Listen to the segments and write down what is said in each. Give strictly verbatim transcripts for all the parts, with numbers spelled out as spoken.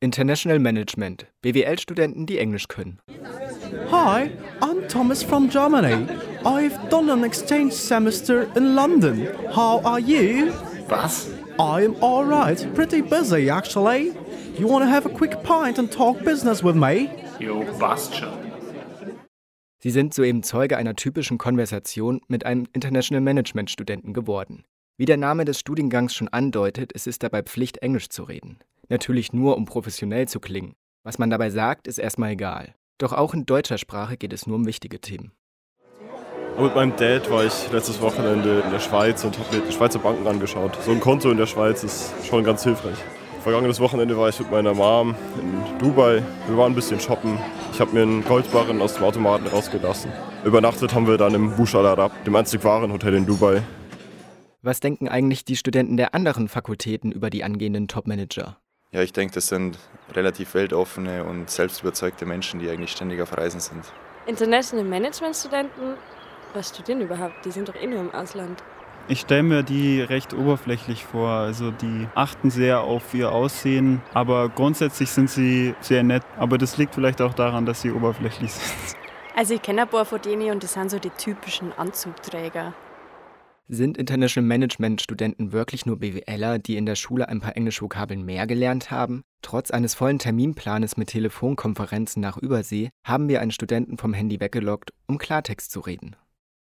International Management, B W L-Studenten, die Englisch können. Hi, I'm Thomas from Germany. I've done an exchange semester in London. How are you? Was? I'm alright, pretty busy actually. You wanna have a quick pint and talk business with me? Jo, passt schon. Sie sind soeben Zeuge einer typischen Konversation mit einem International Management-Studenten geworden. Wie der Name des Studiengangs schon andeutet, ist es dabei Pflicht, Englisch zu reden. Natürlich nur, um professionell zu klingen. Was man dabei sagt, ist erstmal egal. Doch auch in deutscher Sprache geht es nur um wichtige Themen. Mit meinem Dad war ich letztes Wochenende in der Schweiz und habe mir die Schweizer Banken angeschaut. So ein Konto in der Schweiz ist schon ganz hilfreich. Vergangenes Wochenende war ich mit meiner Mom in Dubai. Wir waren ein bisschen shoppen. Ich habe mir einen Goldbarren aus dem Automaten rausgelassen. Übernachtet haben wir dann im Burj Al Arab, dem einzig wahren Hotel in Dubai. Was denken eigentlich die Studenten der anderen Fakultäten über die angehenden Top-Manager? Ja, ich denke, das sind relativ weltoffene und selbstüberzeugte Menschen, die eigentlich ständig auf Reisen sind. International Management-Studenten, was studieren überhaupt? Die sind doch eh nur im Ausland. Ich stelle mir die recht oberflächlich vor. Also die achten sehr auf ihr Aussehen, aber grundsätzlich sind sie sehr nett. Aber das liegt vielleicht auch daran, dass sie oberflächlich sind. Also ich kenne ein paar von denen und das sind so die typischen Anzugträger. Sind International Management-Studenten wirklich nur BWLer, die in der Schule ein paar Englischvokabeln mehr gelernt haben? Trotz eines vollen Terminplanes mit Telefonkonferenzen nach Übersee haben wir einen Studenten vom Handy weggelockt, um Klartext zu reden.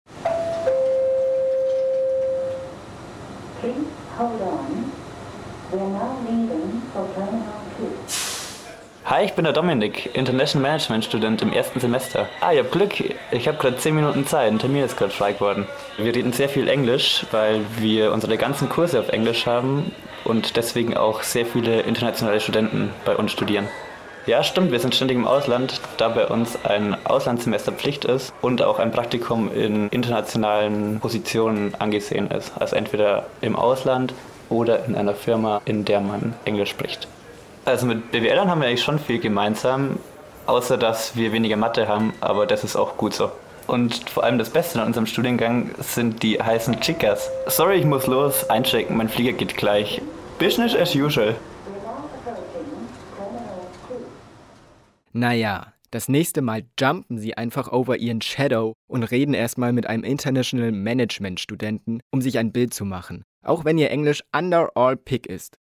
Please hold on. We're now leaving for Terminal two. Hi, ich bin der Dominik, International Management Student im ersten Semester. Ah, ihr habt Glück, ich habe gerade zehn Minuten Zeit, ein Termin ist gerade frei geworden. Wir reden sehr viel Englisch, weil wir unsere ganzen Kurse auf Englisch haben und deswegen auch sehr viele internationale Studenten bei uns studieren. Ja, stimmt, wir sind ständig im Ausland, da bei uns ein Auslandssemester Pflicht ist und auch ein Praktikum in internationalen Positionen angesehen ist. Also entweder im Ausland oder in einer Firma, in der man Englisch spricht. Also mit B W Lern haben wir eigentlich schon viel gemeinsam, außer dass wir weniger Mathe haben, aber das ist auch gut so. Und vor allem das Beste an unserem Studiengang sind die heißen Chicas. Sorry, ich muss los, einchecken, mein Flieger geht gleich. Business as usual. Naja, das nächste Mal jumpen Sie einfach over Ihren Shadow und reden erstmal mit einem International Management Studenten, um sich ein Bild zu machen. Auch wenn Ihr Englisch under all pick ist.